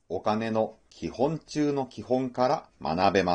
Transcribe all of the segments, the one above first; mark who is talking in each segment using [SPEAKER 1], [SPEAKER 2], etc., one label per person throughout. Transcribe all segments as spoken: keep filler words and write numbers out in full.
[SPEAKER 1] お金の基本中の基本から学べます。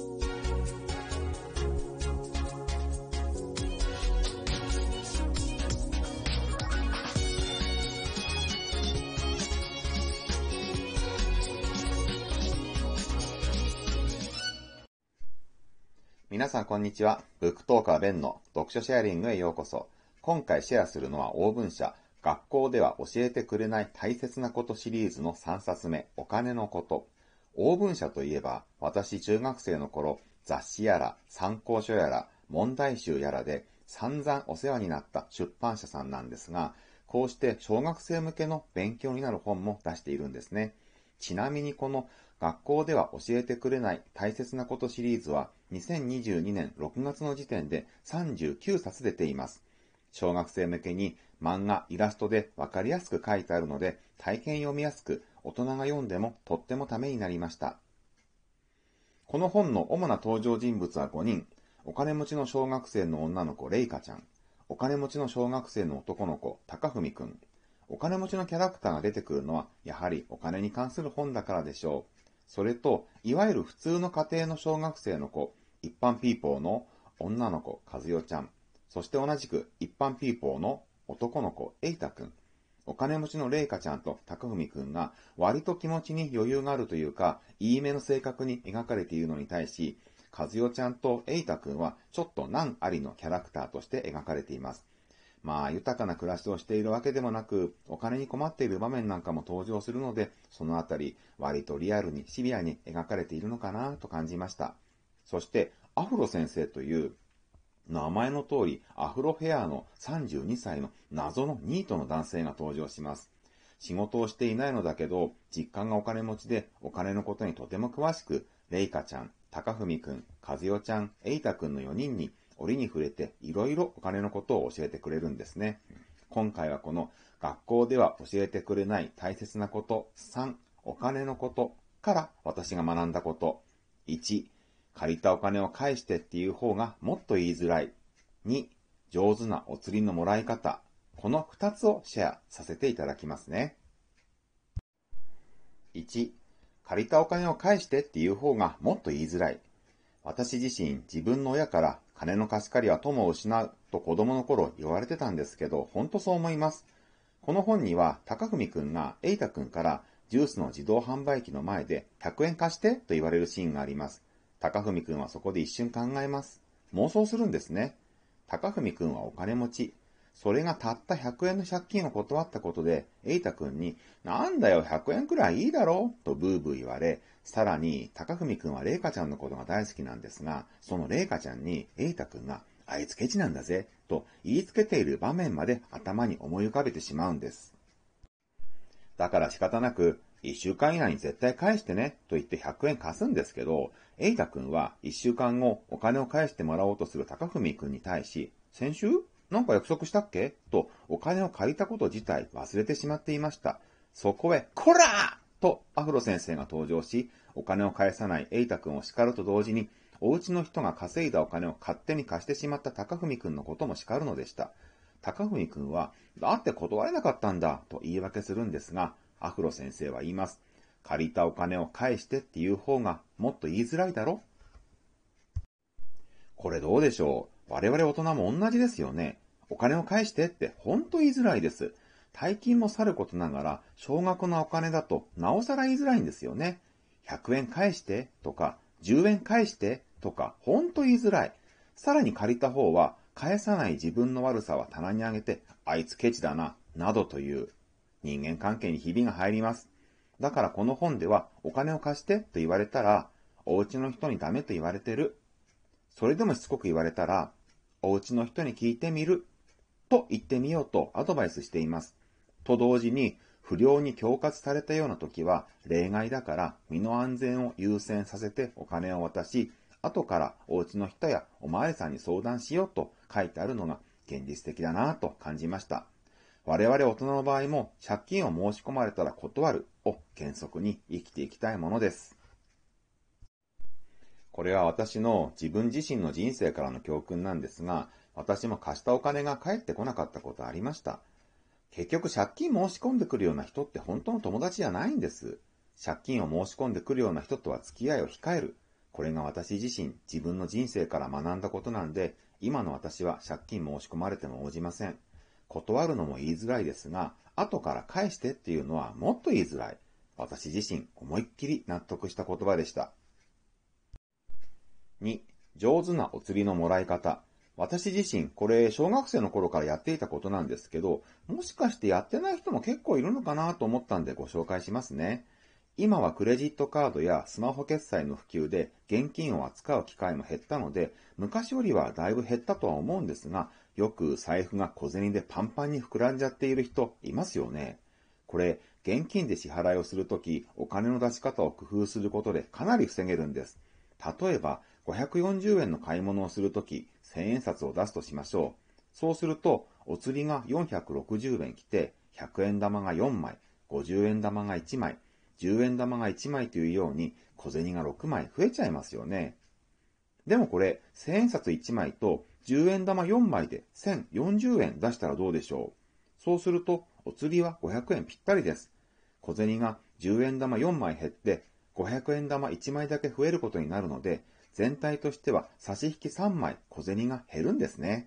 [SPEAKER 1] 皆さんこんにちは。ブックトーカーベンの読書シェアリングへようこそ。今回シェアするのはオーブン社学校では教えてくれない大切なことシリーズのさんさつめ、お金のこと。オーブン社といえば、私中学生の頃、雑誌やら参考書やら問題集やらで散々お世話になった出版社さんなんですが、こうして小学生向けの勉強になる本も出しているんですね。ちなみにこの学校では教えてくれない大切なことシリーズはにせんにじゅうにねんろくがつの時点でさんじゅうきゅうさつ出ています。小学生向けに漫画、イラストでわかりやすく書いてあるので大変読みやすく、大人が読んでもとってもためになりました。この本の主な登場人物はごにん。お金持ちの小学生の女の子、レイカちゃん。お金持ちの小学生の男の子、高文くん。お金持ちのキャラクターが出てくるのは、やはりお金に関する本だからでしょう。それと、いわゆる普通の家庭の小学生の子、一般ピーポーの女の子、和代ちゃん。そして同じく一般ピーポーの男の子、瑛太くん。お金持ちのレイカちゃんと高文くんが割と気持ちに余裕があるというか、いいめの性格に描かれているのに対し、和代ちゃんと瑛太くんはちょっと難ありのキャラクターとして描かれています。まあ、豊かな暮らしをしているわけでもなく、お金に困っている場面なんかも登場するので、そのあたり、割とリアルにシビアに描かれているのかなと感じました。そして、アフロ先生という、名前の通り、アフロヘアのさんじゅうにさいの謎のニートの男性が登場します。仕事をしていないのだけど、実家がお金持ちで、お金のことにとても詳しく、レイカちゃん、高文くん、和代ちゃん、瑛太くんのよにんに、折に触れていろいろお金のことを教えてくれるんですね。今回はこの学校では教えてくれない大切なことさん、お金のことから私が学んだこと。いち、借りたお金を返してっていう方がもっと言いづらい。に、上手なお釣りのもらい方。このふたつをシェアさせていただきますね。いち、借りたお金を返してっていう方がもっと言いづらい。私自身、自分の親から金の貸し借りは友を失うと子供の頃言われてたんですけど、ほんとそう思います。この本には高文くんが瑛太くんからジュースの自動販売機の前でひゃくえん貸してと言われるシーンがあります。高文くんはそこで一瞬考えます。妄想するんですね。高文くんはお金持ち。それがたったひゃくえんの借金を断ったことで、瑛太くんに、なんだよひゃくえんくらいいいだろうとブーブー言われ、さらに高文くんはレイカちゃんのことが大好きなんですが、そのレイカちゃんに瑛太くんが、あいつケチなんだぜ、と言いつけている場面まで頭に思い浮かべてしまうんです。だから仕方なく、一週間以内に絶対返してね、と言ってひゃくえん貸すんですけど、瑛太くんは一週間後、お金を返してもらおうとする高文くんに対し、先週なんか約束したっけと、お金を借りたこと自体忘れてしまっていました。そこへ、こらーとアフロ先生が登場し、お金を返さない瑛太くんを叱ると同時に、お家の人が稼いだお金を勝手に貸してしまった高文くんのことも叱るのでした。高文くんは、だって断れなかったんだ、と言い訳するんですが、アフロ先生は言います。借りたお金を返してっていう方がもっと言いづらいだろ。これどうでしょう。我々大人も同じですよね。お金を返してってほんと言いづらいです。大金もさることながら、少額なお金だとなおさら言いづらいんですよね。ひゃくえん返してとか、じゅうえん返してとか、ほんと言いづらい。さらに借りた方は、返さない自分の悪さは棚にあげて、あいつケチだな、などという人間関係にひびが入ります。だからこの本では、お金を貸してと言われたら、お家の人にダメと言われてる。それでもしつこく言われたら、お家の人に聞いてみる。と言ってみようとアドバイスしています。と同時に、不良に恐喝されたような時は、例外だから身の安全を優先させてお金を渡し、後からお家の人やおまわりさんに相談しようと書いてあるのが現実的だなと感じました。我々大人の場合も借金を申し込まれたら断るを原則に生きていきたいものです。これは私の自分自身の人生からの教訓なんですが、私も貸したお金が返ってこなかったことありました。結局借金申し込んでくるような人って本当の友達じゃないんです。 借金を申し込んでくるような人とは付き合いを控える。これが私自身、自分の人生から学んだことなんで、今の私は借金申し込まれても応じません。断るのも言いづらいですが、後から返してっていうのはもっと言いづらい。私自身、思いっきり納得した言葉でした。に、上手なお釣りのもらい方。私自身、これ、小学生の頃からやっていたことなんですけど、もしかしてやってない人も結構いるのかなと思ったんでご紹介しますね。今はクレジットカードやスマホ決済の普及で現金を扱う機会も減ったので、昔よりはだいぶ減ったとは思うんですが、よく財布が小銭でパンパンに膨らんじゃっている人いますよね。これ、現金で支払いをするとき、お金の出し方を工夫することでかなり防げるんです。例えば、ごひゃくよんじゅうえんの買い物をするとき、せんえん札を出すとしましょう。そうすると、お釣りがよんひゃくろくじゅうえん来て、ひゃくえん玉がよんまい、ごじゅうえん玉がいちまい、じゅうえん玉がいちまいというように小銭がろくまい増えちゃいますよね。でもこれ、せんえん札いちまいとじゅうえん玉よんまいでせんよんじゅうえん出したらどうでしょう。そうすると、お釣りはごひゃくえんぴったりです。小銭がじゅうえん玉よんまい減って、ごひゃくえん玉いちまいだけ増えることになるので、全体としては差し引きさんまい小銭が減るんですね。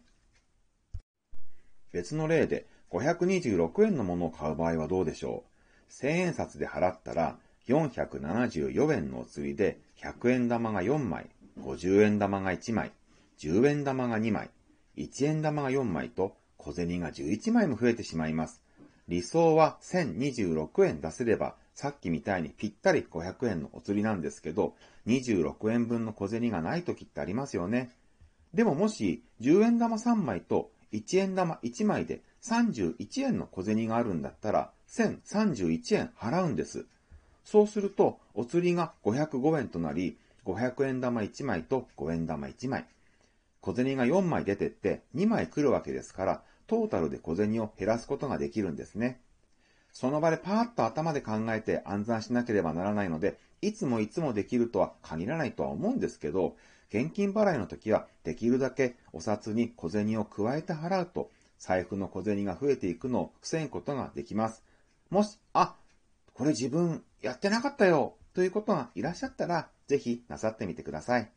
[SPEAKER 1] 別の例で、ごひゃくにじゅうろくえんのものを買う場合はどうでしょう。せんえん札で払ったら、よんひゃくななじゅうよえんのお釣りで、ひゃくえん玉がよんまい、ごじゅうえん玉がいちまい、じゅうえん玉がにまい、いちえん玉がよんまいと、小銭がじゅういちまいも増えてしまいます。理想はせんにじゅうろくえん出せれば、さっきみたいにぴったりごひゃくえんのお釣りなんですけど、にじゅうろくえんぶんの小銭がない時ってありますよね。でももし、じゅうえん玉さんまいといちえん玉いちまいでさんじゅういちえんの小銭があるんだったら、せんさんじゅういちえん払うんです。そうすると、お釣りがごひゃくごえんとなり、ごひゃくえん玉いちまいとごえん玉いちまい。小銭がよんまい出てってにまい来るわけですから、トータルで小銭を減らすことができるんですね。その場でパーッと頭で考えて暗算しなければならないので、いつもいつもできるとは限らないとは思うんですけど、現金払いの時はできるだけお札に小銭を加えて払うと、財布の小銭が増えていくのを防ぐことができます。もし、あ、これ自分やってなかったよということがいらっしゃったら、ぜひなさってみてください。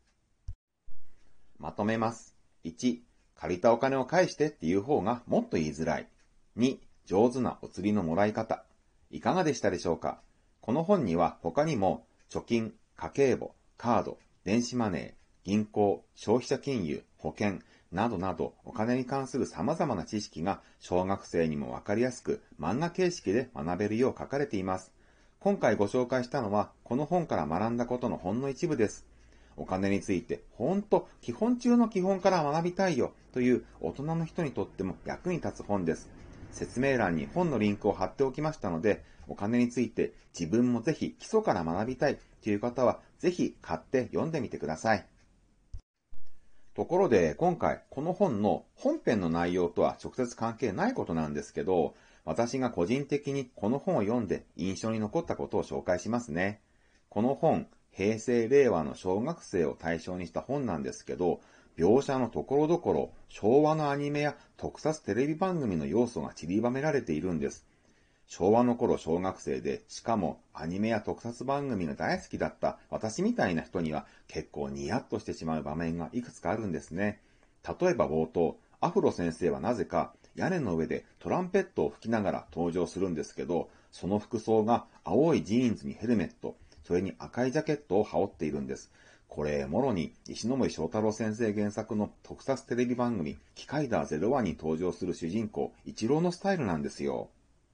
[SPEAKER 1] まとめます。いち、借りたお金を返してっていう方がもっと言いづらい。に、上手なお釣りのもらい方。いかがでしたでしょうか。この本には他にも貯金、家計簿、カード、電子マネー、銀行、消費者金融、保険などなどお金に関する様々な知識が小学生にもわかりやすく漫画形式で学べるよう書かれています。今回ご紹介したのはこの本から学んだことのほんの一部です。お金についてほんと基本中の基本から学びたいよという大人の人にとっても役に立つ本です。説明欄に本のリンクを貼っておきましたので、お金について自分もぜひ基礎から学びたいという方はぜひ買って読んでみてください。ところで今回この本の本編の内容とは直接関係ないことなんですけど、私が個人的にこの本を読んで印象に残ったことを紹介しますね。この本、平成令和の小学生を対象にした本なんですけど、描写のところどころ昭和のアニメや特撮テレビ番組の要素が散りばめられているんです。昭和の頃小学生で、しかもアニメや特撮番組が大好きだった私みたいな人には結構ニヤッとしてしまう場面がいくつかあるんですね。例えば冒頭、アフロ先生はなぜか屋根の上でトランペットを吹きながら登場するんですけど、その服装が青いジーンズにヘルメット、それに赤いジャケットを羽織っているんです。これ、もろに石森章太郎先生原作の特撮テレビ番組、機械ダーゼロワンに登場する主人公、一郎のスタイルなんですよ。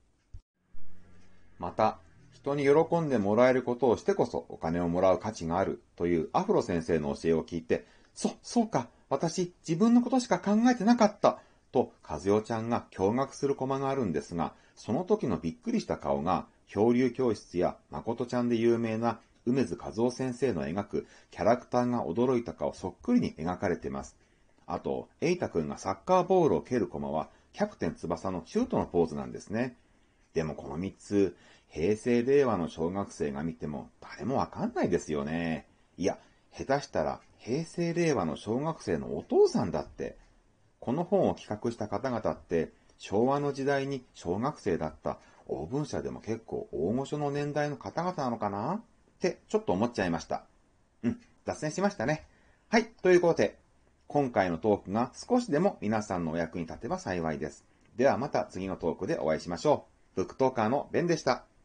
[SPEAKER 1] また、人に喜んでもらえることをしてこそお金をもらう価値があるというアフロ先生の教えを聞いて、そ、そうか、私自分のことしか考えてなかった、と和代ちゃんが驚愕するコマがあるんですが、その時のびっくりした顔が、漂流教室や誠ちゃんで有名な梅津和夫先生の描くキャラクターが驚いた顔そっくりに描かれています。あと、エイタ君がサッカーボールを蹴るコマは、キャプテン翼のシュートのポーズなんですね。でもこのみっつ、平成令和の小学生が見ても誰もわかんないですよね。いや、下手したら平成令和の小学生のお父さんだって。この本を企画した方々って、昭和の時代に小学生だったオーブン社でも結構大御所の年代の方々なのかなってちょっと思っちゃいました。うん、脱線しましたね。はい、ということで、今回のトークが少しでも皆さんのお役に立てば幸いです。ではまた次のトークでお会いしましょう。ブックトーカーのベンでした。